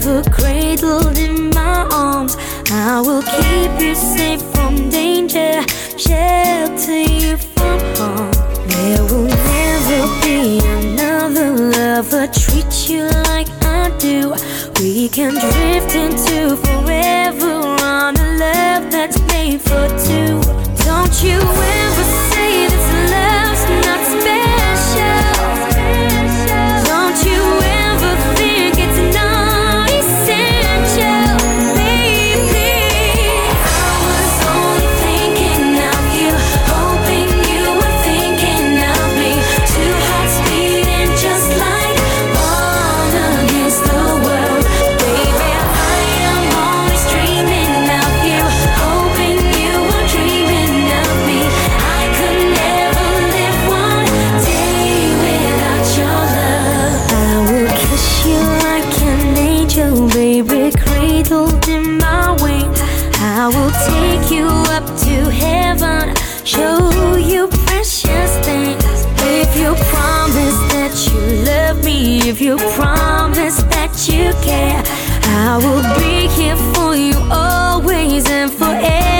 forever cradled in my arms. I will keep you safe from danger, shelter you from harm. There will never be another lover treat you like I do. We can drift into forever on a love that's made for two. Don't you ever say this love's not special. Don't you ever think it's not essential, baby. I was only thinking of you, hoping you were thinking of me. Two hearts beating just like one against the world. Baby, I am always dreaming of you, hoping you were dreaming of me. I could never live one day without your love. I will kiss you like an angel, baby, cradled in my wings. I will take you up to heaven, show you precious things. If you promise that you love me, if you promise that you care, I will be here for you always and forever.